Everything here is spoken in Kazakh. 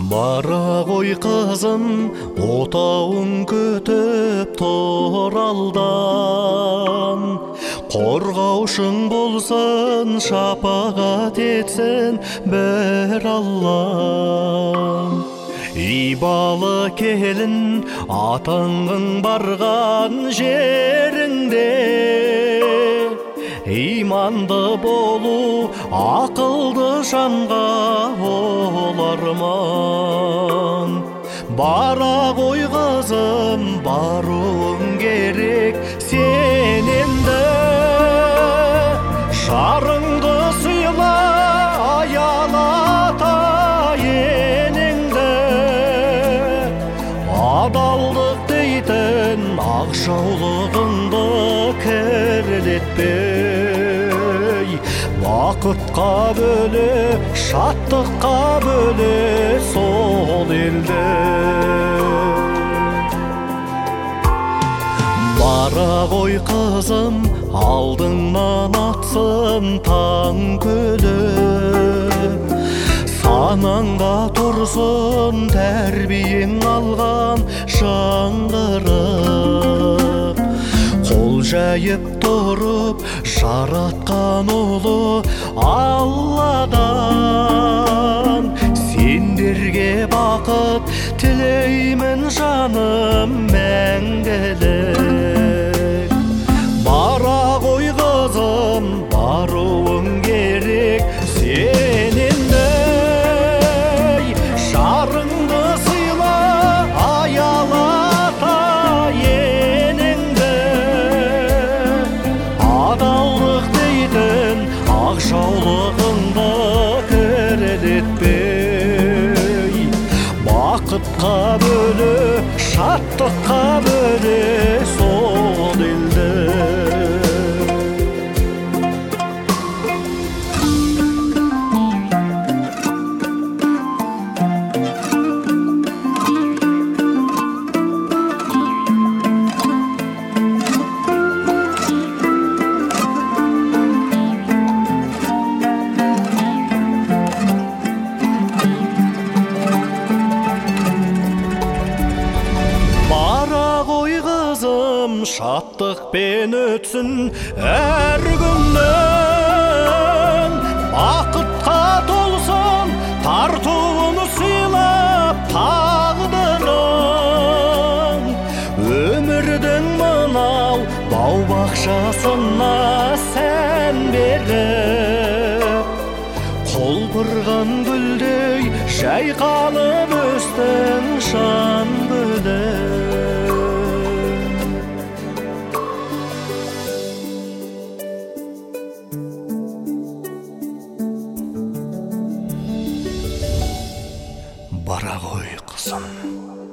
Бара ғой қызым, отауын күтіп тұр алдан. Қорғаушың болсын, шапағат етсін бір Аллам. Ибалы келін, атаңның барған жеріңде, иманды болу, ақылды жанға ол арман. Бара ғой қызым, баруың керек сен енді. Жарыңды сыйла, аялата енеңді. Адалдық дейтін ақ жаулығыңды кірлетпей, бақытқа бөле, шаттыққа бөле сол елді. Бара ғой қызым, алдыңнан атсын таң күліп, санаңда тұрсын тәрбиең алған жаңғырып. Қол жайып тұрып жаратқан ұлы Алладан, сендерге бақыт тілеймін жаным мәңгілік. Бара ғой қызым, баруың керек сен енді. Жарыңды сыйла, аялата енеңді. Адалдық дейтін ақ жаулығыңды кірлетпей, бақытқа бөле, шаттыққа бөле сол елді. Шаттықпен өтсін әр күнің, бақытқа толсын тартуын сыйлап тағдырың. Өмірдің мынау бау-бақшасына сән беріп, құлпырған гүлдей жайқалып өстің жан бөліп. Бара ғой қызым.